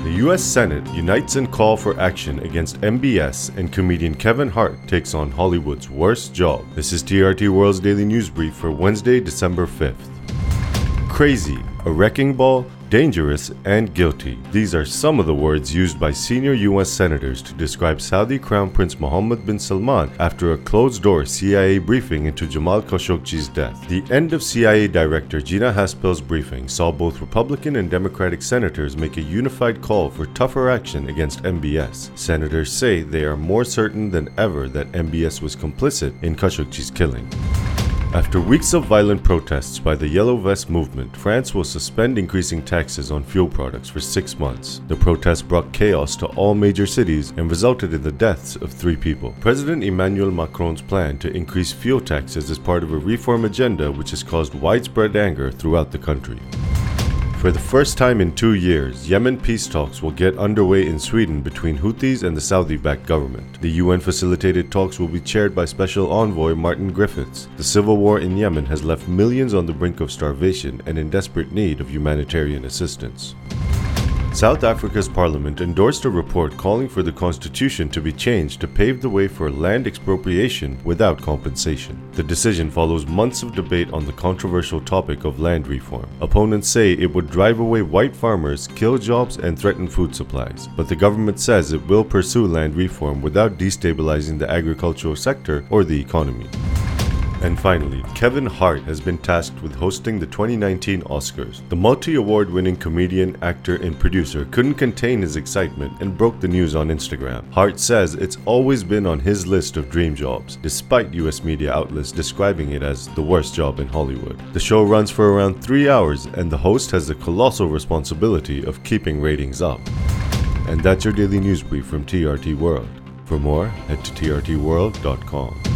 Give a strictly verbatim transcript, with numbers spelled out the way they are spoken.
The U S Senate unites in call for action against M B S, and comedian Kevin Hart takes on Hollywood's worst job. This is T R T World's Daily News Brief for Wednesday, December fifth. Crazy, a wrecking ball, dangerous, and guilty. These are some of the words used by senior U S senators to describe Saudi Crown Prince Mohammed bin Salman after a closed-door C I A briefing into Jamal Khashoggi's death. The end of C I A Director Gina Haspel's briefing saw both Republican and Democratic senators make a unified call for tougher action against M B S. Senators say they are more certain than ever that M B S was complicit in Khashoggi's killing. After weeks of violent protests by the Yellow Vest movement, France will suspend increasing taxes on fuel products for six months. The protests brought chaos to all major cities and resulted in the deaths of three people. President Emmanuel Macron's plan to increase fuel taxes is part of a reform agenda which has caused widespread anger throughout the country. For the first time in two years, Yemen peace talks will get underway in Sweden between Houthis and the Saudi-backed government. The U N-facilitated talks will be chaired by Special Envoy Martin Griffiths. The civil war in Yemen has left millions on the brink of starvation and in desperate need of humanitarian assistance. South Africa's parliament endorsed a report calling for the constitution to be changed to pave the way for land expropriation without compensation. The decision follows months of debate on the controversial topic of land reform. Opponents say it would drive away white farmers, kill jobs, and threaten food supplies. But the government says it will pursue land reform without destabilizing the agricultural sector or the economy. And finally, Kevin Hart has been tasked with hosting the twenty nineteen Oscars. The multi-award winning comedian, actor, and producer couldn't contain his excitement and broke the news on Instagram. Hart says it's always been on his list of dream jobs, despite U S media outlets describing it as the worst job in Hollywood. The show runs for around three hours, and the host has the colossal responsibility of keeping ratings up. And that's your daily news brief from T R T World. For more, head to T R T world dot com.